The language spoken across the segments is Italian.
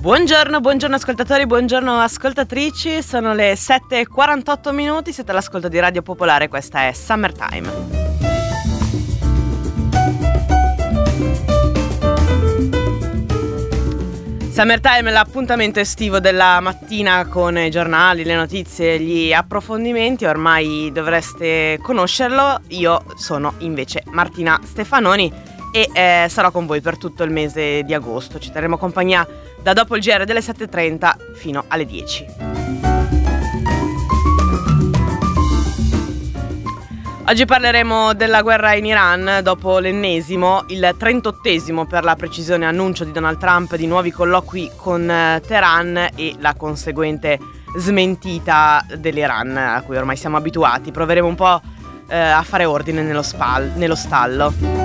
Buongiorno ascoltatori, buongiorno ascoltatrici, sono le 7:48, siete all'ascolto di Radio Popolare, questa è Summertime. Summertime è l'appuntamento estivo della mattina con i giornali, le notizie, gli approfondimenti, ormai dovreste conoscerlo. Io sono invece Martina Stefanoni e sarò con voi per tutto il mese di agosto. Ci terremo compagnia da dopo il GR delle 7:30 fino alle 10. Oggi parleremo della guerra in Iran dopo l'ennesimo, il 38esimo per la precisione, annuncio di Donald Trump di nuovi colloqui con Teheran e la conseguente smentita dell'Iran a cui ormai siamo abituati. Proveremo un po' a fare ordine nello stallo.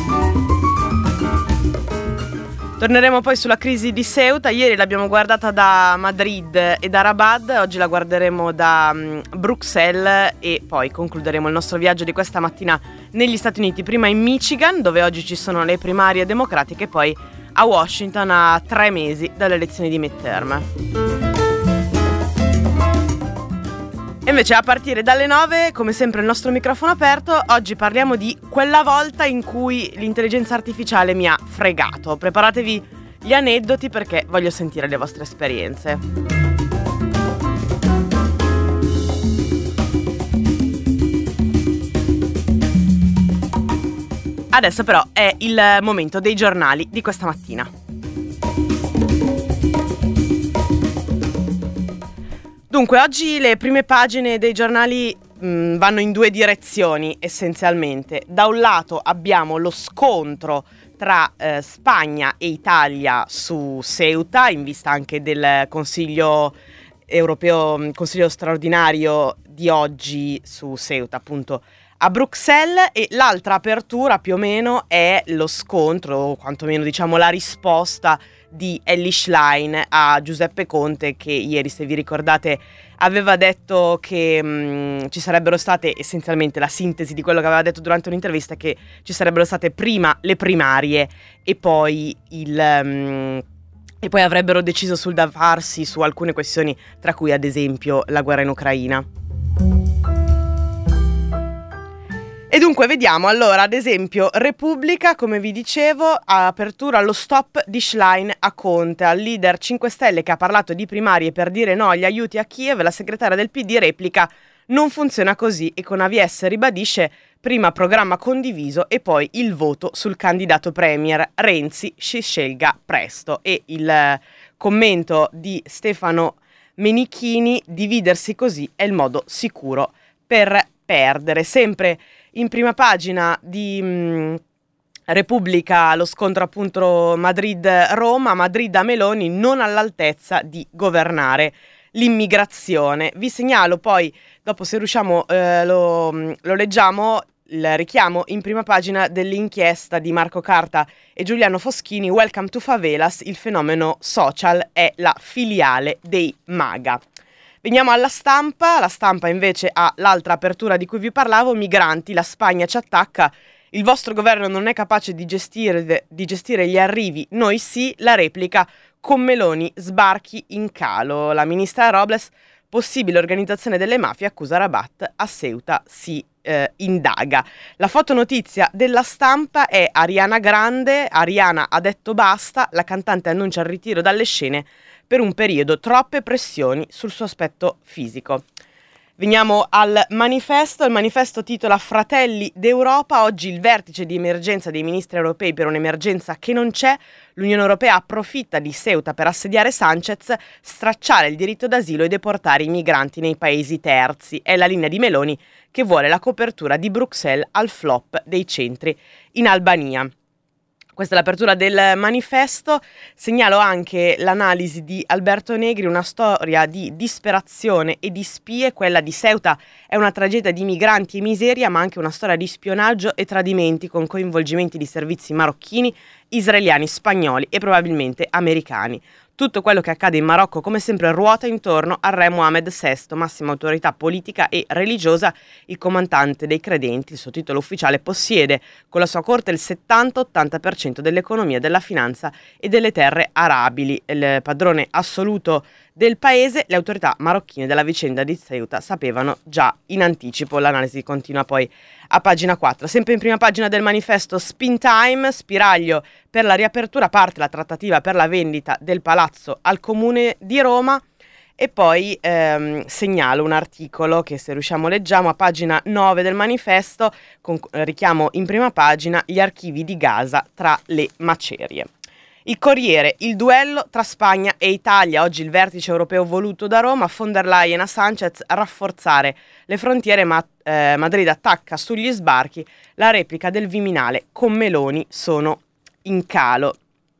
Torneremo poi sulla crisi di Ceuta. Ieri l'abbiamo guardata da Madrid e da Rabat, oggi la guarderemo da Bruxelles e poi concluderemo il nostro viaggio di questa mattina negli Stati Uniti, prima in Michigan, dove oggi ci sono le primarie democratiche, e poi a Washington a 3 mesi dalle elezioni di midterm. E invece a partire dalle 9, come sempre il nostro microfono aperto, oggi parliamo di quella volta in cui l'intelligenza artificiale mi ha fregato. Preparatevi gli aneddoti perché voglio sentire le vostre esperienze. Adesso però è il momento dei giornali di questa mattina. Dunque, oggi le prime pagine dei giornali vanno in due direzioni essenzialmente. Da un lato abbiamo lo scontro tra Spagna e Italia su Ceuta, in vista anche del Consiglio europeo, Consiglio straordinario di oggi su Ceuta, appunto a Bruxelles, e l'altra apertura più o meno è lo scontro, o quantomeno diciamo la risposta di Elly Schlein a Giuseppe Conte, che ieri, se vi ricordate, aveva detto che ci sarebbero state, essenzialmente la sintesi di quello che aveva detto durante un'intervista, che ci sarebbero state prima le primarie e poi e poi avrebbero deciso sul da farsi su alcune questioni, tra cui ad esempio la guerra in Ucraina. E dunque vediamo, allora, ad esempio, Repubblica, come vi dicevo, ha apertura allo stop di Schlein a Conte, al leader 5 Stelle che ha parlato di primarie per dire no agli aiuti a Kiev. La segretaria del PD replica: non funziona così, e con AVS ribadisce prima programma condiviso e poi il voto sul candidato premier, Renzi si scelga presto. E il commento di Stefano Menichini: dividersi così è il modo sicuro per perdere. Sempre in prima pagina di Repubblica lo scontro appunto Madrid-Roma, Madrid a Meloni non all'altezza di governare l'immigrazione. Vi segnalo poi, dopo se riusciamo lo leggiamo, il richiamo in prima pagina dell'inchiesta di Marco Carta e Giuliano Foschini, Welcome to Favelas, il fenomeno social è la filiale dei MAGA. Veniamo alla Stampa. La Stampa invece ha l'altra apertura di cui vi parlavo: migranti, la Spagna ci attacca, il vostro governo non è capace di gestire gli arrivi, noi sì. La replica: con Meloni sbarchi in calo. La ministra Robles: possibile organizzazione delle mafie, accusa Rabat, a Ceuta si indaga. La fotonotizia della Stampa è Ariana Grande. Ariana ha detto basta, la cantante annuncia il ritiro dalle scene per un periodo, troppe pressioni sul suo aspetto fisico. Veniamo al manifesto. Il manifesto titola Fratelli d'Europa, oggi il vertice di emergenza dei ministri europei per un'emergenza che non c'è. L'Unione Europea approfitta di Ceuta per assediare Sanchez, stracciare il diritto d'asilo e deportare i migranti nei paesi terzi. È la linea di Meloni, che vuole la copertura di Bruxelles al flop dei centri in Albania. Questa è l'apertura del manifesto. Segnalo anche l'analisi di Alberto Negri, una storia di disperazione e di spie. Quella di Ceuta è una tragedia di migranti e miseria, ma anche una storia di spionaggio e tradimenti con coinvolgimenti di servizi marocchini israeliani, spagnoli e probabilmente americani. Tutto quello che accade in Marocco, come sempre, ruota intorno al re Mohammed VI, massima autorità politica e religiosa. Il comandante dei credenti, il suo titolo ufficiale, possiede con la sua corte il 70-80% dell'economia, della finanza e delle terre arabili. Il padrone assoluto del paese, le autorità marocchine della vicenda di Ceuta sapevano già in anticipo. L'analisi continua poi a pagina 4. Sempre in prima pagina del manifesto Spin Time, spiraglio per la riapertura, parte la trattativa per la vendita del palazzo al Comune di Roma. E poi segnalo un articolo che, se riusciamo, leggiamo a pagina 9 del manifesto, con richiamo in prima pagina: gli archivi di Gaza tra le macerie. Il Corriere, il duello tra Spagna e Italia, oggi il vertice europeo voluto da Roma, von der Leyen a Sánchez, rafforzare le frontiere, Madrid attacca sugli sbarchi, la replica del Viminale con Meloni sono in calo.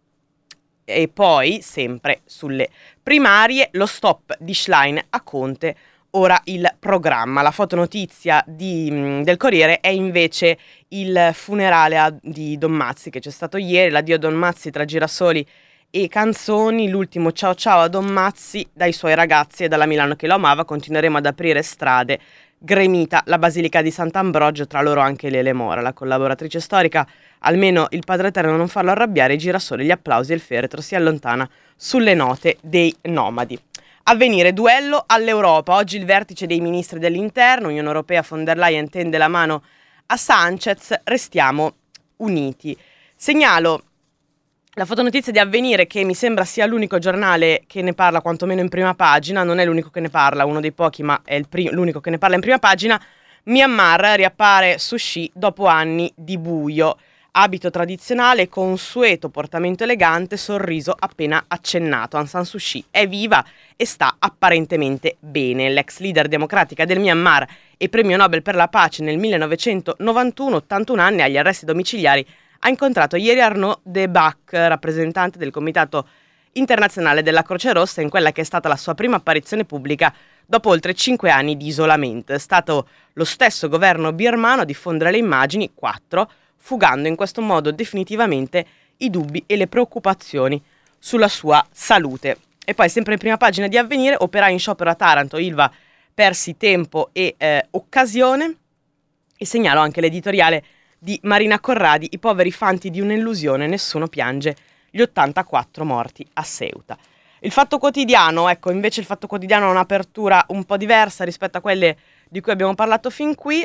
E poi, sempre sulle primarie, lo stop di Schlein a Conte, ora il programma. La fotonotizia del Corriere è invece il funerale di Don Mazzi che c'è stato ieri, l'addio a Don Mazzi tra girasoli e canzoni, l'ultimo ciao ciao a Don Mazzi dai suoi ragazzi e dalla Milano che lo amava. Continueremo ad aprire strade, gremita la Basilica di Sant'Ambrogio, tra loro anche Lele Mora, la collaboratrice storica. Almeno il Padre Eterno non farlo arrabbiare, i girasoli, gli applausi e il feretro si allontana sulle note dei nomadi. Avvenire, duello all'Europa, oggi il vertice dei ministri dell'interno, Unione Europea, von der Leyen tende la mano a Sánchez, restiamo uniti. Segnalo la fotonotizia di Avvenire, che mi sembra sia l'unico giornale che ne parla quantomeno in prima pagina, non è l'unico che ne parla, uno dei pochi, ma è l'unico che ne parla in prima pagina. Myanmar, riappare sushi dopo anni di buio. Abito tradizionale, consueto portamento elegante, sorriso appena accennato. Aung San Suu Kyi è viva e sta apparentemente bene. L'ex leader democratica del Myanmar e premio Nobel per la pace nel 1991, 81 anni, agli arresti domiciliari, ha incontrato ieri Arnaud de Bac, rappresentante del Comitato Internazionale della Croce Rossa, in quella che è stata la sua prima apparizione pubblica dopo oltre 5 anni di isolamento. È stato lo stesso governo birmano a diffondere le immagini, 4, fugando in questo modo definitivamente i dubbi e le preoccupazioni sulla sua salute. E poi, sempre in prima pagina di Avvenire, operai in sciopero a Taranto, Ilva persi tempo e occasione. E segnalo anche l'editoriale di Marina Corradi, i poveri fanti di un'illusione, nessuno piange gli 84 morti a Ceuta. Il Fatto Quotidiano, ecco, invece il Fatto Quotidiano ha un'apertura un po' diversa rispetto a quelle di cui abbiamo parlato fin qui.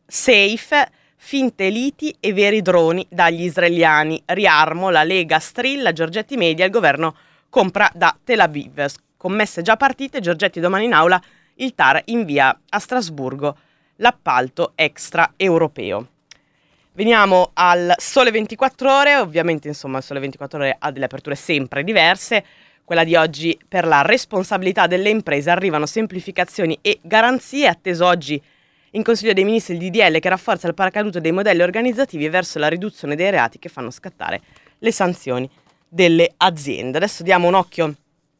Safe, finte liti e veri droni dagli israeliani. Riarmo, la Lega strilla, Giorgetti media, il governo compra da Tel Aviv. Commesse già partite, Giorgetti domani in aula, il TAR invia a Strasburgo l'appalto extra europeo. Veniamo al Sole 24 Ore, ovviamente insomma il Sole 24 Ore ha delle aperture sempre diverse. Quella di oggi: per la responsabilità delle imprese arrivano semplificazioni e garanzie, atteso oggi in Consiglio dei Ministri il DDL che rafforza il paracadute dei modelli organizzativi verso la riduzione dei reati che fanno scattare le sanzioni delle aziende. Adesso diamo un occhio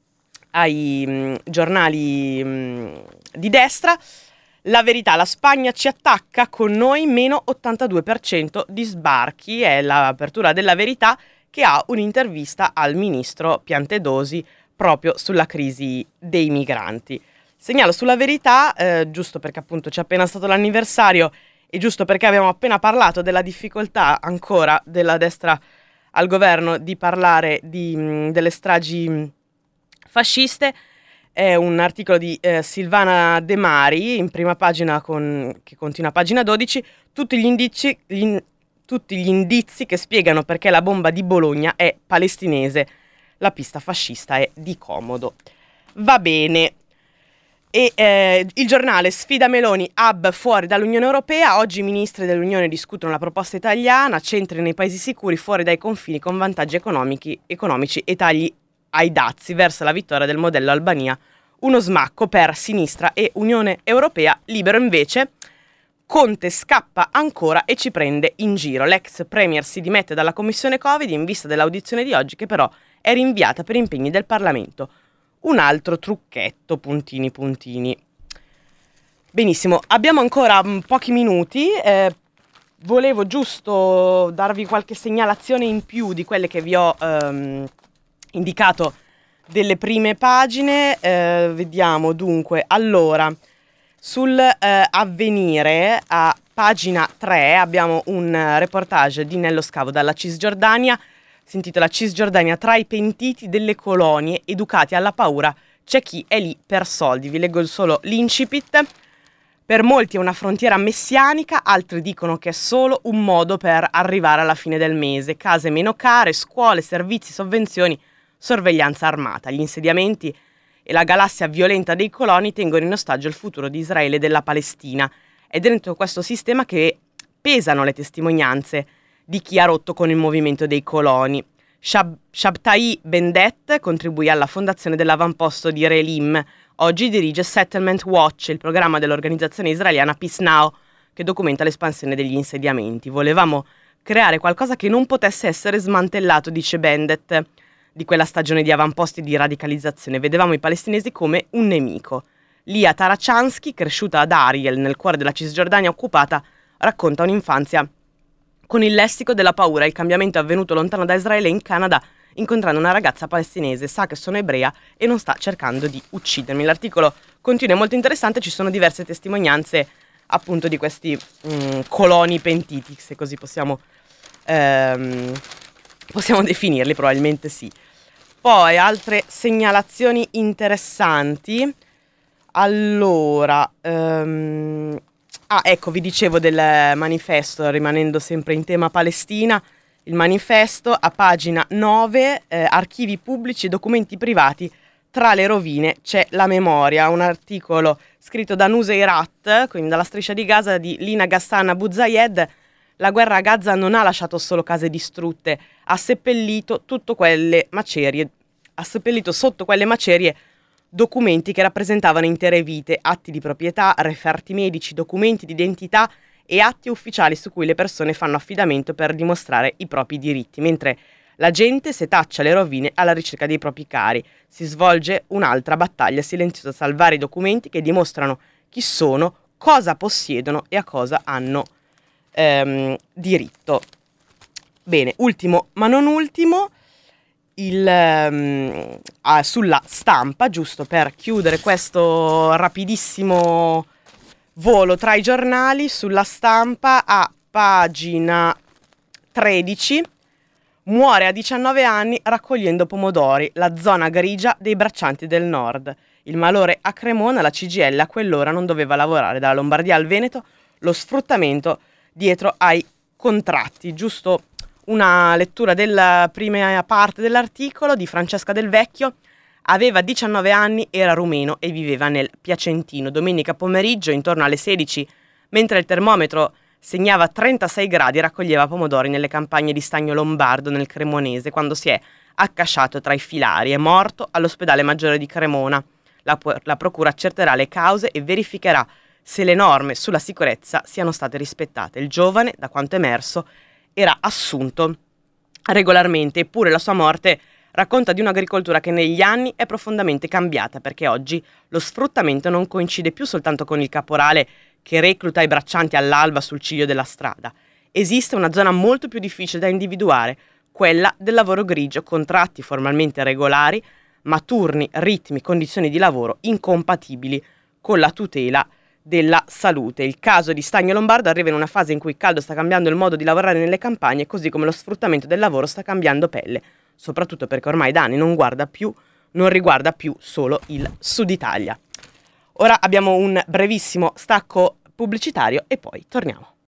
ai giornali di destra. La Verità, la Spagna ci attacca, con noi meno 82% di sbarchi, è l'apertura della Verità, che ha un'intervista al ministro Piantedosi proprio sulla crisi dei migranti. Segnalo sulla Verità, giusto perché appunto c'è appena stato l'anniversario e giusto perché abbiamo appena parlato della difficoltà ancora della destra al governo di parlare delle stragi fasciste, è un articolo di Silvana De Mari in prima pagina che continua a pagina 12, tutti gli indizi che spiegano perché la bomba di Bologna è palestinese, la pista fascista è di Comodo. Va bene. E il giornale, sfida Meloni, hub fuori dall'Unione Europea, oggi i ministri dell'Unione discutono la proposta italiana, centri nei paesi sicuri fuori dai confini con vantaggi economici e tagli ai dazi verso la vittoria del modello Albania, uno smacco per sinistra e Unione Europea. Libero invece, Conte scappa ancora e ci prende in giro, l'ex premier si dimette dalla commissione Covid in vista dell'audizione di oggi, che però è rinviata per impegni del Parlamento. Un altro trucchetto, puntini puntini. Benissimo, abbiamo ancora pochi minuti, volevo giusto darvi qualche segnalazione in più di quelle che vi ho indicato delle prime pagine. Vediamo dunque. Allora, sul Avvenire, a pagina 3, abbiamo un reportage di Nello Scavo dalla Cisgiordania. Si intitola Cisgiordania, tra i pentiti delle colonie educati alla paura c'è chi è lì per soldi. Vi leggo solo l'incipit. Per molti è una frontiera messianica, altri dicono che è solo un modo per arrivare alla fine del mese. Case meno care, scuole, servizi, sovvenzioni, sorveglianza armata. Gli insediamenti e la galassia violenta dei coloni tengono in ostaggio il futuro di Israele e della Palestina. È dentro questo sistema che pesano le testimonianze di chi ha rotto con il movimento dei coloni. Shabtai Bendet contribuì alla fondazione dell'avamposto di Relim. Oggi dirige Settlement Watch, il programma dell'organizzazione israeliana Peace Now, che documenta l'espansione degli insediamenti. Volevamo creare qualcosa che non potesse essere smantellato, dice Bendet, di quella stagione di avamposti di radicalizzazione. Vedevamo i palestinesi come un nemico. Lia Tarachansky, cresciuta ad Ariel, nel cuore della Cisgiordania occupata, racconta un'infanzia con il lessico della paura. Il cambiamento è avvenuto lontano da Israele, in Canada, incontrando una ragazza palestinese. Sa che sono ebrea e non sta cercando di uccidermi. L'articolo continua, è molto interessante, ci sono diverse testimonianze appunto di questi coloni pentiti, se così possiamo definirli, probabilmente sì. Poi altre segnalazioni interessanti. Allora, ecco, vi dicevo del manifesto, rimanendo sempre in tema Palestina. Il manifesto, a pagina 9, archivi pubblici e documenti privati, tra le rovine c'è la memoria. Un articolo scritto da Nuseirat, quindi dalla striscia di Gaza, di Lina Ghassan Abu Zayed. La guerra a Gaza non ha lasciato solo case distrutte, ha seppellito sotto quelle macerie documenti che rappresentavano intere vite, atti di proprietà, referti medici, documenti di identità e atti ufficiali su cui le persone fanno affidamento per dimostrare i propri diritti, mentre la gente setaccia le rovine alla ricerca dei propri cari. Si svolge un'altra battaglia silenziosa a salvare i documenti che dimostrano chi sono, cosa possiedono e a cosa hanno diritto. Bene, ultimo ma non ultimo, sulla Stampa, giusto per chiudere questo rapidissimo volo tra i giornali, sulla Stampa a pagina 13, muore a 19 anni raccogliendo pomodori, la zona grigia dei braccianti del nord. Il malore a Cremona, la CGIL a quell'ora non doveva lavorare, dalla Lombardia al Veneto, lo sfruttamento dietro ai contratti. Giusto una lettura della prima parte dell'articolo di Francesca Del Vecchio. Aveva 19 anni, era rumeno e viveva nel Piacentino. Domenica pomeriggio, intorno alle 16, mentre il termometro segnava 36 gradi, raccoglieva pomodori nelle campagne di Stagno Lombardo, nel Cremonese, quando si è accasciato tra i filari. È morto all'ospedale maggiore di Cremona. La procura accerterà le cause e verificherà se le norme sulla sicurezza siano state rispettate. Il giovane, da quanto emerso, era assunto regolarmente, eppure la sua morte racconta di un'agricoltura che negli anni è profondamente cambiata, perché oggi lo sfruttamento non coincide più soltanto con il caporale che recluta i braccianti all'alba sul ciglio della strada. Esiste una zona molto più difficile da individuare, quella del lavoro grigio, contratti formalmente regolari, ma turni, ritmi, condizioni di lavoro incompatibili con la tutela della salute. Il caso di Stagno Lombardo arriva in una fase in cui il caldo sta cambiando il modo di lavorare nelle campagne, così come lo sfruttamento del lavoro sta cambiando pelle, soprattutto perché ormai da anni non riguarda più solo il Sud Italia. Ora abbiamo un brevissimo stacco pubblicitario e poi torniamo.